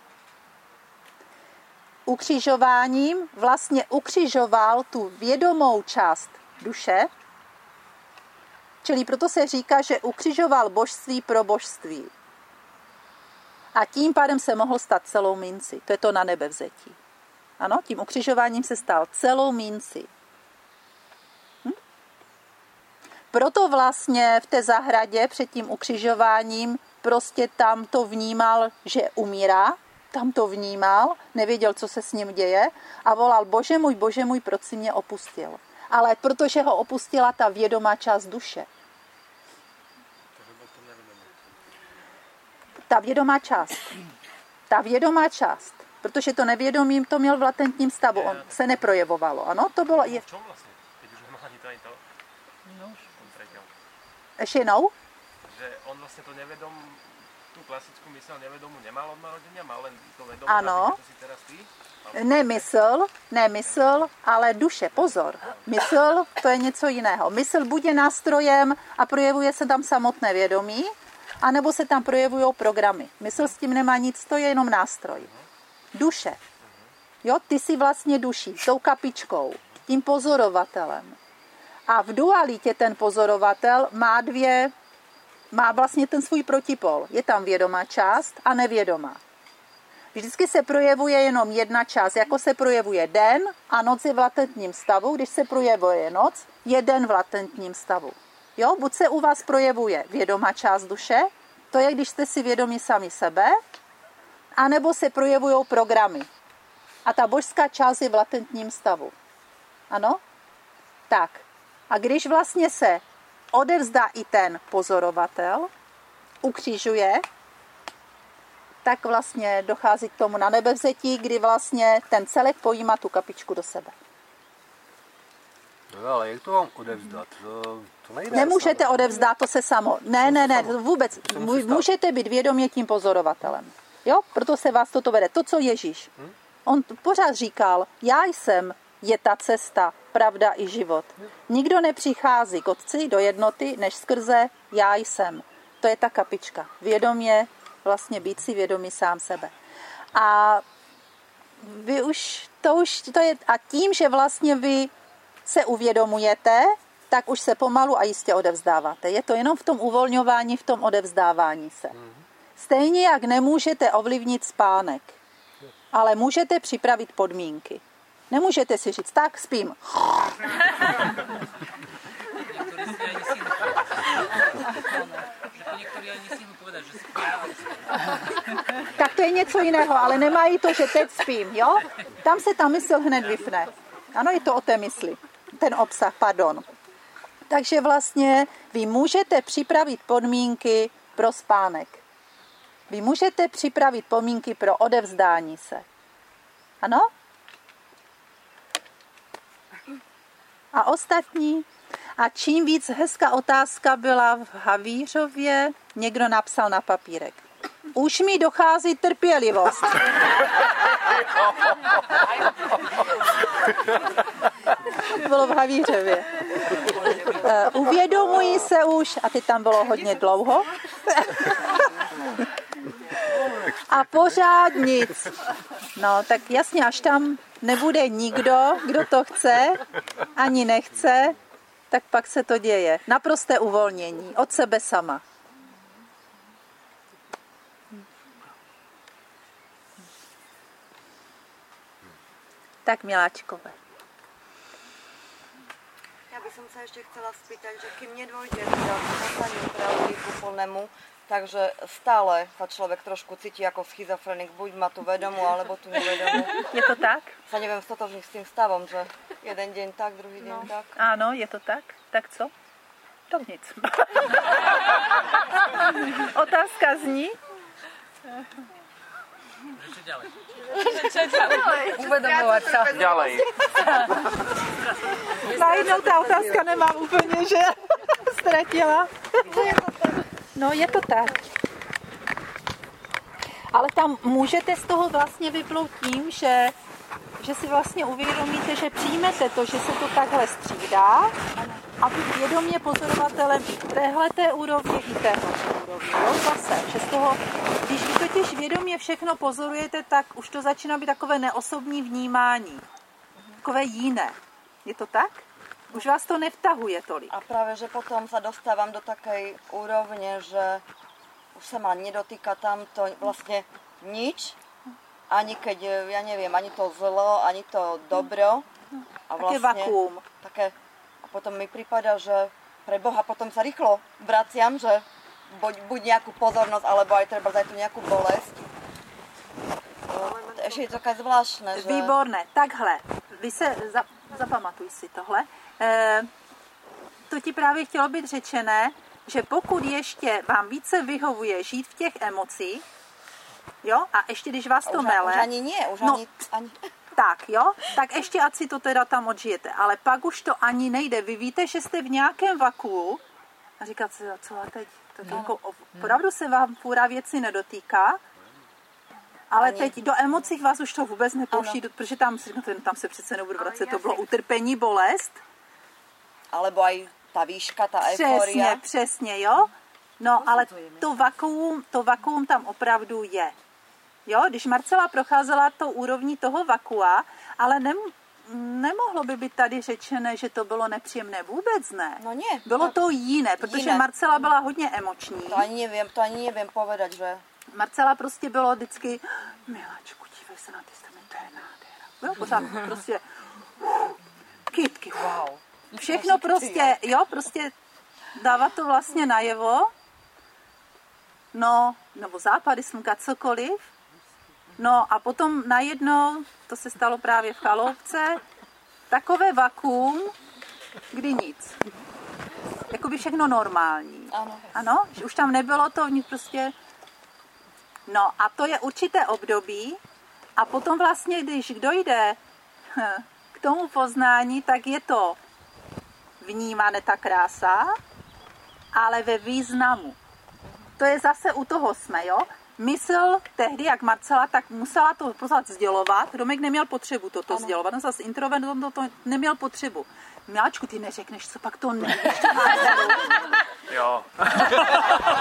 Ukřižováním vlastně ukřižoval tu vědomou část duše, čili proto se říká, že ukřižoval božství pro božství. A tím pádem se mohl stát celou minci. To je to na nebevzetí. Ano, tím ukřižováním se stal celou minci. Proto vlastně v té zahradě před tím ukřižováním prostě tam to vnímal, že umírá, tam to vnímal, nevěděl, co se s ním děje a volal, Bože můj, proč jsi mě opustil? Ale protože ho opustila ta vědomá část duše. Ta vědomá část. Protože to nevědomím to měl v latentním stavu, on se neprojevovalo. Ano, to bylo... V čom vlastně? Teď už nemá ani to, ani to. No. Ještě jednou? Že on vlastně to nevědom, tu klasickou mysl nevědomu nemal od narodenia, mal len to vědomí, ano. to si teraz ty? Ne mysl, ale duše, pozor. Mysl, to je něco jiného. Mysl buď je nástrojem a projevuje se tam samotné vědomí, anebo se tam projevují programy. Mysl s tím nemá nic, to je jenom nástroj. Duše. Jo, ty jsi vlastně duší, tou kapičkou, tím pozorovatelem. A v dualitě ten pozorovatel má vlastně ten svůj protipol. Je tam vědomá část a nevědomá. Vždycky se projevuje jenom jedna část, jako se projevuje den a noc je v latentním stavu. Když se projevuje noc, je den v latentním stavu. Jo, buď se u vás projevuje vědomá část duše, to je, když jste si vědomí sami sebe, anebo se projevují programy. A ta božská část je v latentním stavu. Ano? Tak. A když vlastně se odevzdá i ten pozorovatel, ukřižuje, tak vlastně dochází k tomu na nebevzetí, kdy vlastně ten celek pojímá tu kapičku do sebe. No ale jak to vám odevzdat? To nejde. Nemůžete odevzdat to se samo. Ne, vůbec. Můžete být vědomě tím pozorovatelem. Jo? Proto se vás toto vede. To, co Ježíš. On pořád říkal, já jsem je ta cesta, pravda i život. Nikdo nepřichází k Otci do jednoty, než skrze já jsem. To je ta kapička. Vědomě, vlastně být si vědomí sám sebe. A vy to je, a tím, že vlastně vy se uvědomujete, tak už se pomalu a jistě odevzdáváte. Je to jenom v tom uvolňování, v tom odevzdávání se. Stejně jak nemůžete ovlivnit spánek, ale můžete připravit podmínky. Nemůžete si říct, tak spím. Tak to je něco jiného, ale nemají to, že teď spím, jo? Tam se ta mysl hned vypne. Ano, je to o té mysli. Ten obsah, pardon. Takže vlastně vy můžete připravit podmínky pro spánek. Vy můžete připravit podmínky pro odevzdání se. Ano? A ostatní? A čím víc, hezká otázka byla v Havířově, někdo napsal na papírek. Už mi dochází trpělivost. Bylo v Havířově. Uvědomuji se už, a teď tam bylo hodně dlouho. A pořád nic. No, tak jasně, až tam nebude nikdo, kdo to chce, ani nechce, tak pak se to děje. Naprosté uvolnění od sebe sama. Tak, miláčkové. Ja by som sa ešte chcela spýtať, že kým nedôjde k poslaniu pravdy ku plnému, takže stále sa človek trošku cíti ako schizofrenik, buď má tu vedomú, alebo tu nevedomú. Je to tak? Sa neviem stotožniť s tým stavom, že jeden deň tak, druhý deň tak. Áno, je to tak. Tak co? To nic. Otázka zní? Čo ďalej? Uvedomovať sa. Ďalej. Najednou tá otázka nemám úplne, že ztratila. No, je to tak. Ale tam můžete z toho vlastně vyplout tím, že si vlastně uvědomíte, že přijmete to, že se to takhle střídá a být vědomě pozorovatelem i téhleté úrovně, i téhleté úrovně. Jo, zase, že z toho, když vy totiž vědomě všechno pozorujete, tak už to začíná být takové neosobní vnímání. Takové jiné. Je to tak? Už vás to nevtahuje tolik. A práve, že potom sa dostávam do takej úrovne, že už sa ma nedotýka tamto vlastne nič, ani keď, ja neviem, ani to zlo, ani to dobro. A vlastne, také vakuum. A potom mi prípada, že pre Boha potom sa rýchlo vraciam, že buď nejakú pozornosť, alebo aj treba aj tu nejakú bolesť. Ešte je to také zvláštne, že... Výborné. Takhle, vy se zapamatuj si tohle. To ti právě chtělo být řečené, že pokud ještě vám více vyhovuje žít v těch emocích, jo, a ještě když vás to mele... Už ani nie, už no, ani... Tak, jo, tak ještě ať si to teda tam odžijete, ale pak už to ani nejde. Vy víte, že jste v nějakém vakuu a říkáte si, co a teď? Tak jako opravdu se vám půra věci nedotýká, ale ani. Teď do emocí vás už to vůbec nepouští, protože tam se přece nebudu vracet, to bylo utrpení, bolest. Alebo aj ta výška, ta euforia. Přesně, jo. No, ale to vakuum tam opravdu je. Jo, když Marcela procházela tou úrovní toho vakua, ale nemohlo by být tady řečené, že to bylo nepříjemné. Vůbec ne. No nie. Bylo to jiné, protože Marcela byla hodně emoční. To ani nevím povedať, že... Marcela prostě bylo vždycky, miláčku, dívej se na ty strany, to je nádhera. Jo, pořád prostě, kytky, wow. Všechno prostě, jo, prostě dávat to vlastně najevo, no, nebo západy slunka, cokoliv, no a potom najednou, to se stalo právě v Chalovce, takové vakuum, kdy nic. Jakoby všechno normální. Ano, že už tam nebylo to, prostě... No a to je určité období a potom vlastně, když dojde k tomu poznání, tak je to vnímané ta krása, ale ve významu. To je zase u toho jsme, jo? Mysl tehdy, jak Marcela, tak musela to pořád sdělovat. Domek neměl potřebu toto sdělovat. No zase introvert to neměl potřebu. Miláčku, ty neřekneš, co pak to nevíš. Jo.